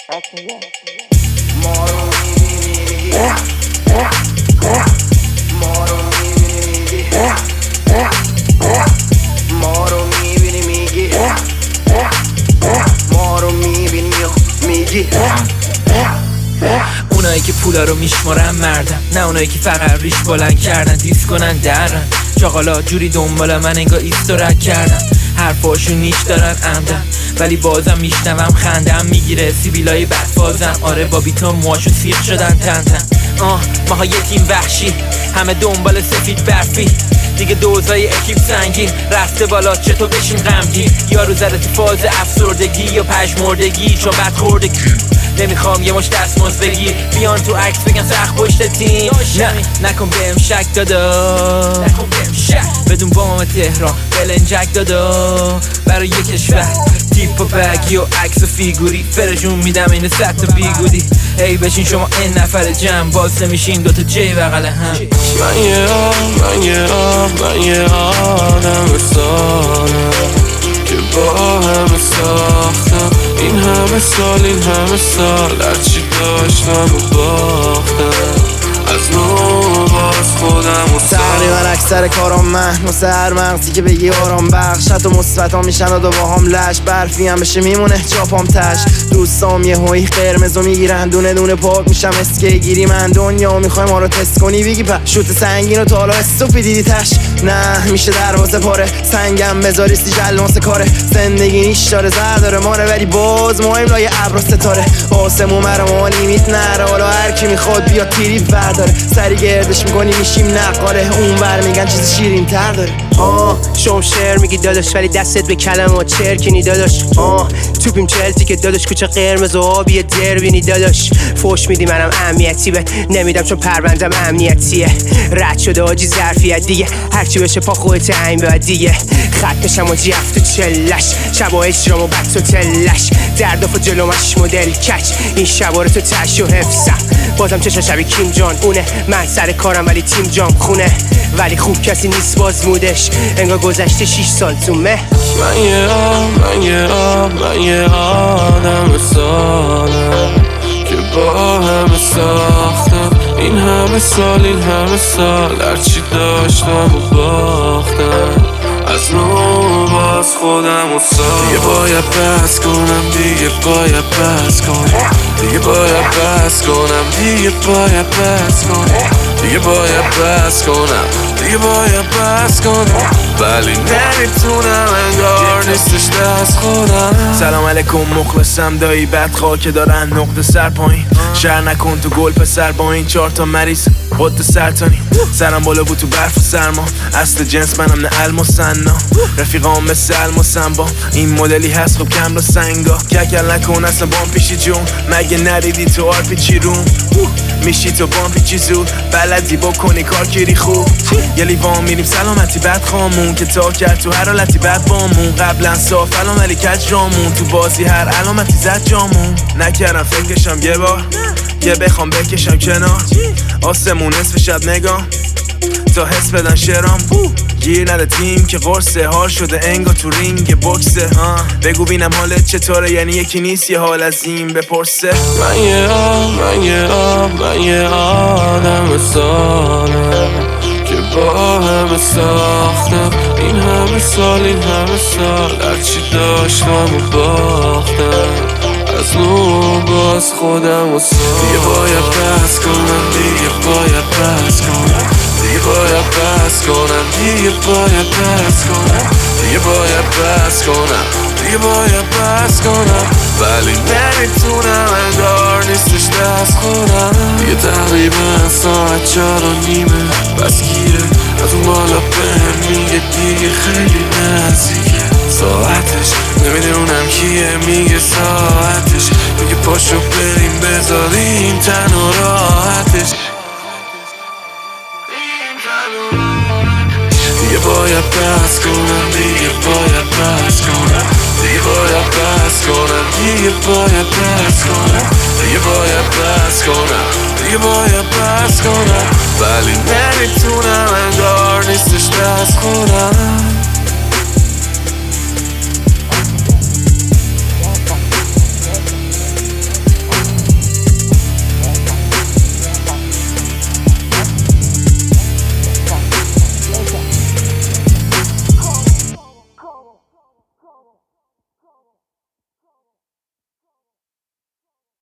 ما رو میبینی ما رو میبینی ما رو میبینی میگی ما رو میبینی میگی اونایی که پولا رو میشمارن مردن، نه اونایی که فقط ریش بلند کردن دیس کنن درن. چاقالا جوری دنبال من انگار ایستورک کردن، حرفاشون نیش دارن عمدن ولی بازم میشنوم خندم میگیره سیبیلای بدفازم. آره با بیتا موهاشون سیخ شدن تن تن. ماها یه تیم وحشی همه دنبال سفید برفی، دیگه دوزای اکیپ سنگین رفته بالا چطور بشیم غمگین. یارو زده تو فاز افسردگی یا پژمردگی چون بد خوردگی. نمیخوام یه مش دستمزد بگیر بیان تو عکس بگن سخت پشت تیم. نه نکن بهم شک دادا، نکن بهم شک بدون بام تهران بلنجک دادا. برای یک کشور تیپ و بگی و عکس و فیگوری فرشون میدم این صد تا بیگودی. ای بشین شما این نفر جمع باز نمیشین دوتا جی بغل هم. من یه آدم سالم که با همه ساختم این همه سال هرچی داشتم و باختم از نو باز خودم و تقریبا اکثر کارام من واسه هر مغزی که بگی آرام بخش. حتی مثبت ها میشن و با هم لش برفی هم بشه میمونه چاپام تش. دوستام یه هوی قرمزو میگیرن دونه دونه پاک میشم اسکی گیری. من دنیا میخوای ما رو تست کنی بگی شوت سنگین و تا حالا استوپی دیدی تش. نه میشه دروازه پاره سنگم بذاری سی جلناس کاره. زندگی نیش داره زر داره ماره ولی باز مهم لای ابر و ستاره. آسمون مرا لیمیت نره حالا هر کی میخواد بیا تیری برداره. سری گردش میکنی میشیم نقاله اون ور میگن چیز شیرین تر داره. شم شعر میگی داداش ولی دستت به کلمات چرکنی داداش. توپیم چلتی که داداش کوچه قرمز و آبی دربینی داداش. فوش میدی منم امنیتی به نمیدم چون پروندم امنیتیه. رد شده آجی ظرفیت دیگه هرچی بشه پا خودت این بعد دیگه. خط میشم و جفت و چلش شبا اجرام و بد و تلش درداف و جلومش مدل کچ این شبا رو تو تش و حفظم. بازم چشا شبی کیم جان اونه من سر کارم ولی تیم جام خونه. ولی خوب کسی نیست باز مودش انگار گذشته 6 سال تو مه. من یه آدم سالم که با همه ساختم این همه سال هرچی داشتم و باختم از نو باز خودم و ساختم. دیگه باید بس کنم دیگه باید بس کنم دیگه باید بس کنم دیگه باید بس کنم دیگه باید بس کنم دیگه باید بس کنم ولی نمیتونم انگار نیستش دست خودم. سلام علیکم مخلصم دایی بدخواه که دارن نقطه سر پایین. شهر نکن تو گل پسر با این 4 تا مریض قد سرطانی. سرم بالا بود تو برف و سرما اصل جنس منم نه علم و سنا. رفیقام مثل علم و سنبا این مدلی هست خب کم رو سنگا. ککل نکن اصلا بام پیشی جون مگه ندیدی تو آرپی چی روم میشی تو بام پیچی زود بلدی بکنی کار کیری خوب. یه لیوان میریم سلامتی بد خامون که تا کرد تو هر حالتی بد بامون. قبلا صاف الان ولی کج جامون تو بازی هر علامتی زد جامون. نکردم فکرشم یه بار که بخوام بکشم کنار آسمون نصف شب نگام تا حس بدن شرام. گیر نده تیم که قرصه حال شده انگا تو رینگ بوکسه. بگو بینم حالت چطوره یعنی یکی نیست یه حال از این بپرسه. من یه آدم سالم که با همه ساختم این همه سال هرچی داشتم و باختم از نو باز خودم و ساختم. دیگه باید بس کنم دیگه باید بس کنم دیگه باید بس کنم دیگه باید بس کنم دیگه باید بس کنم دیگه باید بس کنم ولی نمیتونم انگار نیستش دست خودم. دیگه تقریبا ساعت 4:30 بس گیره از اون بالا بهم میگه دیگه خیلی نزدیکه ساعتش. نمیدونم کیه میگه ساعتش میگه پاشو بریم بذاریم تن و راحتش. دیگه باید بس کنم دیگه باید بس کنم دیگه باید بس کنم دیگه باید بس کنم دیگه باید بس کنم دیگه باید بس کنم ولی نمیتونم انگار نیستش دست خودم.